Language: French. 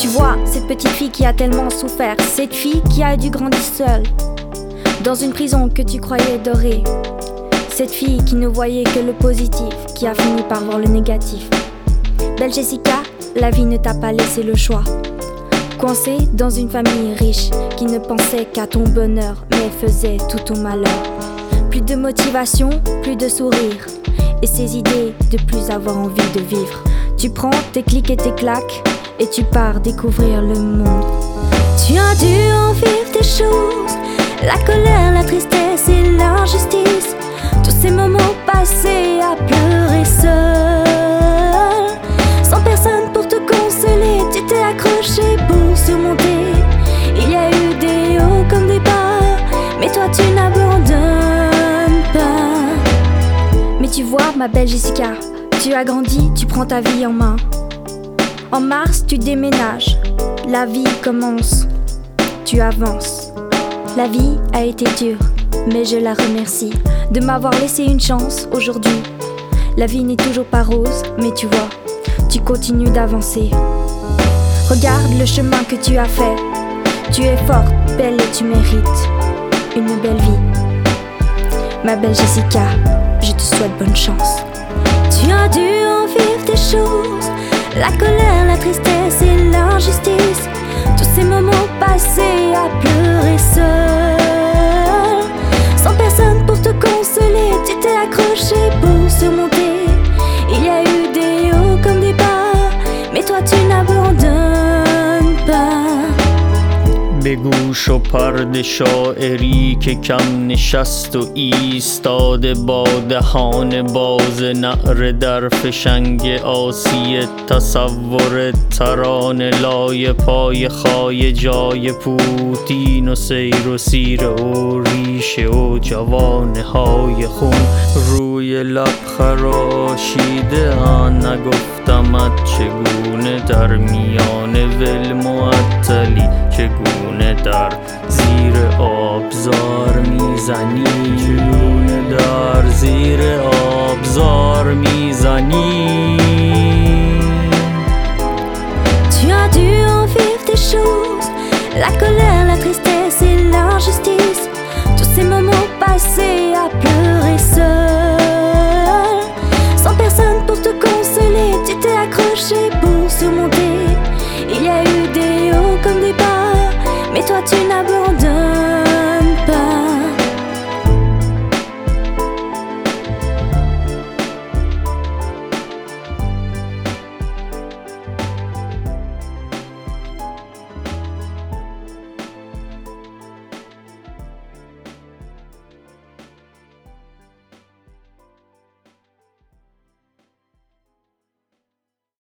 Tu vois, cette petite fille qui a tellement souffert, cette fille qui a dû grandir seule dans une prison que tu croyais dorée, cette fille qui ne voyait que le positif, qui a fini par voir le négatif. Belle Jessica, la vie ne t'a pas laissé le choix. Coincée dans une famille riche qui ne pensait qu'à ton bonheur, mais faisait tout ton malheur. Plus de motivation, plus de sourire, et ces idées de plus avoir envie de vivre. Tu prends tes clics et tes claques et tu pars découvrir le monde. Tu as dû en vivre des choses, la colère, la tristesse et l'injustice. Tous ces moments passés à pleurer seul, sans personne pour te consoler. Tu t'es accroché pour surmonter. Il y a eu des hauts comme des bas, mais toi tu n'abandonnes pas. Mais tu vois ma belle Jessica, tu as grandi, tu prends ta vie en main. En mars tu déménages, la vie commence, tu avances. La vie a été dure, mais je la remercie de m'avoir laissé une chance aujourd'hui. La vie n'est toujours pas rose, mais tu vois, tu continues d'avancer. Regarde le chemin que tu as fait. Tu es forte, belle et tu mérites une belle vie. Ma belle Jessica, je te souhaite bonne chance. Tu as dû en vivre des choses, la colère, la tristesse et l'injustice. Tous ces moments passés à pleurer seul, sans personne pour te consoler. Tu t'es accroché pour surmonter. Il y a eu des hauts comme des bas, mais toi tu n'abandonnes pas. به گوش و پرده شاعری که کم نشست و ایستاده با دهان باز نعره در فشنگ آسی تصور ترانه لای پای خای جای پوتین و سیر و سیر و ریشه و جوانه های خون روی لب خراشیده نگفتمت چگونه در میان ول معطلی چگونه در زیر آبزار میزنی چگونه در زیر آبزار میزنی. Tu as dû en vivre des choses, la colère, la tristesse et l'injustice. Tous ces moments passés à pleurer seul, sans personne pour te consoler. Tu t'es accroché pour surmonter. Il y a eu des hauts comme des bas, mais toi tu n'abandonnes